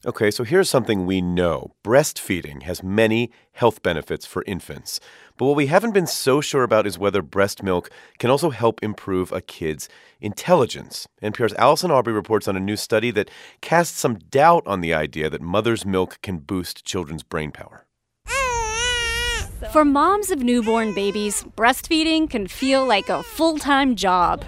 Okay, so here's something we know. Breastfeeding has many health benefits for infants. But what we haven't been so sure about is whether breast milk can also help improve a kid's intelligence. NPR's Allison Aubrey reports on a new study that casts some doubt on the idea that mother's milk can boost children's brain power. For moms of newborn babies, breastfeeding can feel like a full-time job.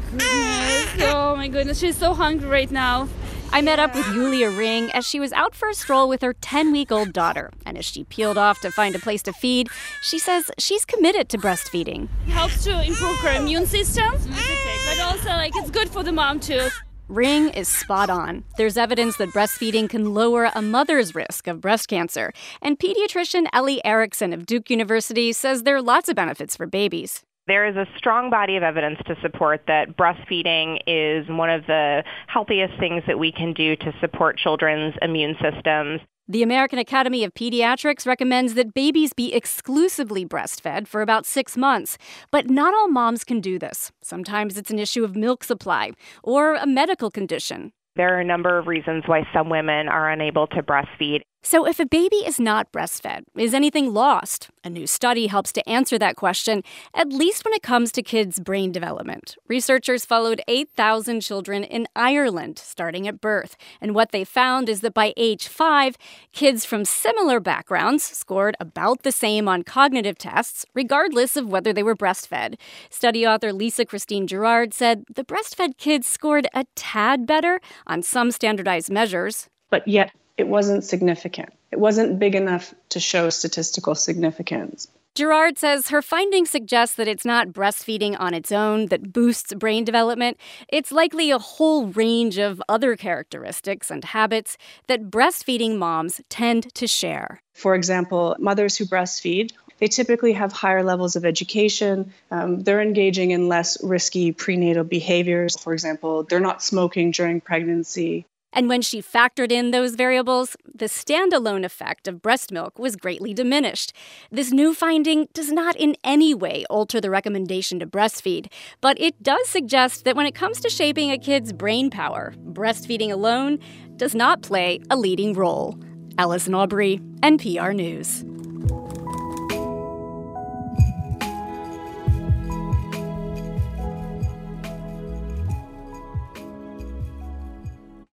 Oh my goodness, she's so hungry right now. I met up with Yulia Ring as she was out for a stroll with her 10-week-old daughter. And as she peeled off to find a place to feed, she says she's committed to breastfeeding. It helps to improve her immune system, but also it's good for the mom too. Ring is spot on. There's evidence that breastfeeding can lower a mother's risk of breast cancer. And pediatrician Ellie Erickson of Duke University says there are lots of benefits for babies. There is a strong body of evidence to support that breastfeeding is one of the healthiest things that we can do to support children's immune systems. The American Academy of Pediatrics recommends that babies be exclusively breastfed for about 6 months. But not all moms can do this. Sometimes it's an issue of milk supply or a medical condition. There are a number of reasons why some women are unable to breastfeed. So if a baby is not breastfed, is anything lost? A new study helps to answer that question, at least when it comes to kids' brain development. Researchers followed 8,000 children in Ireland starting at birth. And what they found is that by age 5, kids from similar backgrounds scored about the same on cognitive tests, regardless of whether they were breastfed. Study author Lisa Christine Gerard said the breastfed kids scored a tad better on some standardized measures. But yet, it wasn't significant. It wasn't big enough to show statistical significance. Gerard says her findings suggest that it's not breastfeeding on its own that boosts brain development. It's likely a whole range of other characteristics and habits that breastfeeding moms tend to share. For example, mothers who breastfeed, they typically have higher levels of education. They're engaging in less risky prenatal behaviors. For example, they're not smoking during pregnancy. And when she factored in those variables, the standalone effect of breast milk was greatly diminished. This new finding does not in any way alter the recommendation to breastfeed, but it does suggest that when it comes to shaping a kid's brain power, breastfeeding alone does not play a leading role. Allison Aubrey, NPR News.